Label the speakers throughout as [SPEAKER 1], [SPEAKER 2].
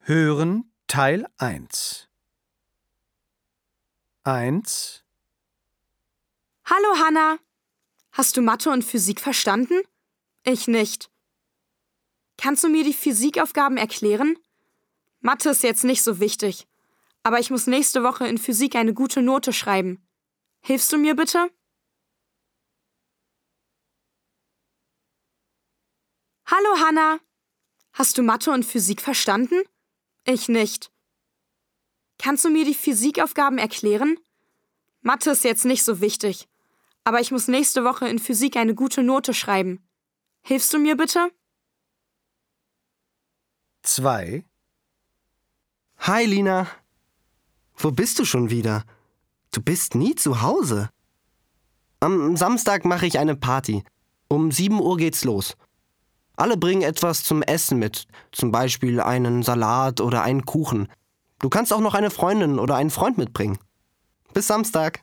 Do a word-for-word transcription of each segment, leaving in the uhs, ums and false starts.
[SPEAKER 1] Hören Teil eins. eins.
[SPEAKER 2] Hallo Hanna. Hast du Mathe und Physik verstanden? Ich nicht. Kannst du mir die Physikaufgaben erklären? Mathe ist jetzt nicht so wichtig, aber ich muss nächste Woche in Physik eine gute Note schreiben. Hilfst du mir bitte? Hallo Hanna. Hast du Mathe und Physik verstanden? Ich nicht. Kannst du mir die Physikaufgaben erklären? Mathe ist jetzt nicht so wichtig, aber ich muss nächste Woche in Physik eine gute Note schreiben. Hilfst du mir bitte?
[SPEAKER 1] zwei.
[SPEAKER 3] Hi Lina. Wo bist du schon wieder? Du bist nie zu Hause. Am Samstag mache ich eine Party. Um sieben Uhr geht's los. Alle bringen etwas zum Essen mit, zum Beispiel einen Salat oder einen Kuchen. Du kannst auch noch eine Freundin oder einen Freund mitbringen. Bis Samstag.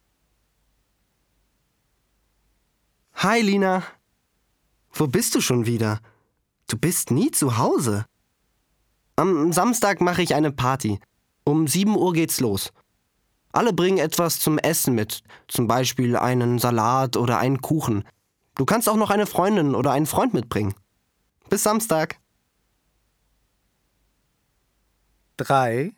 [SPEAKER 3] Hi Lina. Wo bist du schon wieder? Du bist nie zu Hause. Am Samstag mache ich eine Party. Um sieben Uhr geht's los. Alle bringen etwas zum Essen mit, zum Beispiel einen Salat oder einen Kuchen. Du kannst auch noch eine Freundin oder einen Freund mitbringen. Bis Samstag.
[SPEAKER 1] drei.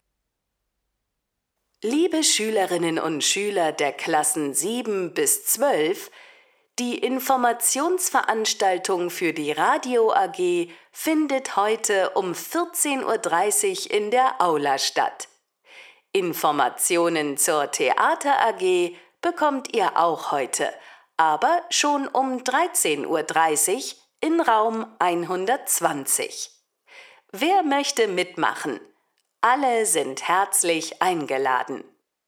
[SPEAKER 4] Liebe Schülerinnen und Schüler der Klassen sieben bis zwölf, die Informationsveranstaltung für die Radio A G findet heute um vierzehn Uhr dreißig in der Aula statt. Informationen zur Theater A G bekommt ihr auch heute, aber schon um dreizehn Uhr dreißig in Raum hundertzwanzig. Wer möchte mitmachen? Alle sind herzlich eingeladen.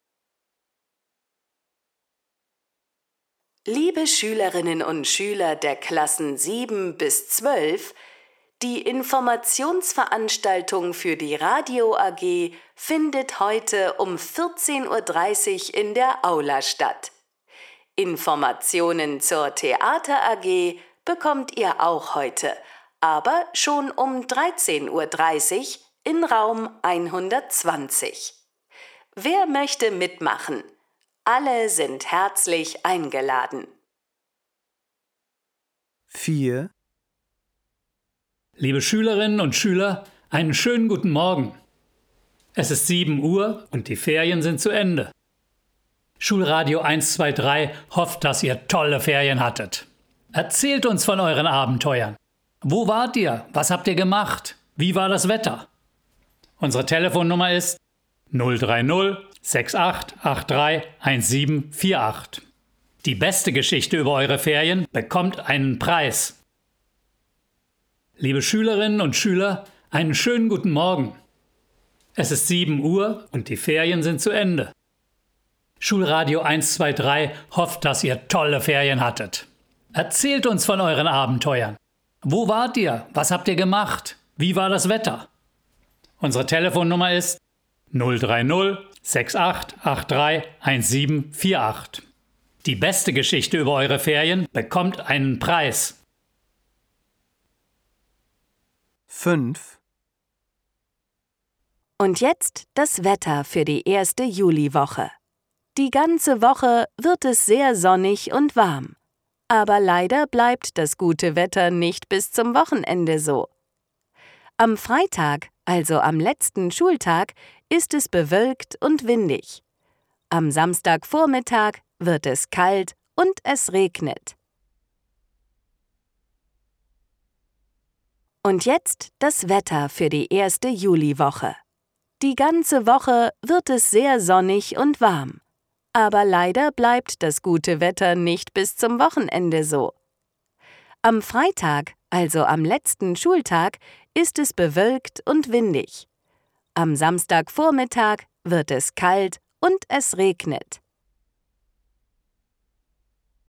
[SPEAKER 4] Liebe Schülerinnen und Schüler der Klassen sieben bis zwölf, die Informationsveranstaltung für die Radio A G findet heute um vierzehn Uhr dreißig in der Aula statt. Informationen zur Theater A G bekommt ihr auch heute, aber schon um dreizehn Uhr dreißig in Raum hundertzwanzig. Wer möchte mitmachen? Alle sind herzlich eingeladen.
[SPEAKER 1] vier.
[SPEAKER 5] Liebe Schülerinnen und Schüler, einen schönen guten Morgen. Es ist sieben Uhr und die Ferien sind zu Ende. Schulradio eins zwei drei hofft, dass ihr tolle Ferien hattet. Erzählt uns von euren Abenteuern. Wo wart ihr? Was habt ihr gemacht? Wie war das Wetter? Unsere Telefonnummer ist null drei null sechs acht acht drei eins sieben vier acht. Die beste Geschichte über eure Ferien bekommt einen Preis. Liebe Schülerinnen und Schüler, einen schönen guten Morgen. Es ist sieben Uhr und die Ferien sind zu Ende. Schulradio eins zwei drei hofft, dass ihr tolle Ferien hattet. Erzählt uns von euren Abenteuern. Wo wart ihr? Was habt ihr gemacht? Wie war das Wetter? Unsere Telefonnummer ist null drei null sechs acht acht drei eins sieben vier acht. Die beste Geschichte über eure Ferien bekommt einen Preis.
[SPEAKER 1] fünf.
[SPEAKER 4] Und jetzt das Wetter für die erste Juliwoche. Die ganze Woche wird es sehr sonnig und warm. Aber leider bleibt das gute Wetter nicht bis zum Wochenende so. Am Freitag, also am letzten Schultag, ist es bewölkt und windig. Am Samstagvormittag wird es kalt und es regnet. Und jetzt das Wetter für die erste Juliwoche. Die ganze Woche wird es sehr sonnig und warm. Aber leider bleibt das gute Wetter nicht bis zum Wochenende so. Am Freitag, also am letzten Schultag, ist es bewölkt und windig. Am Samstagvormittag wird es kalt und es regnet.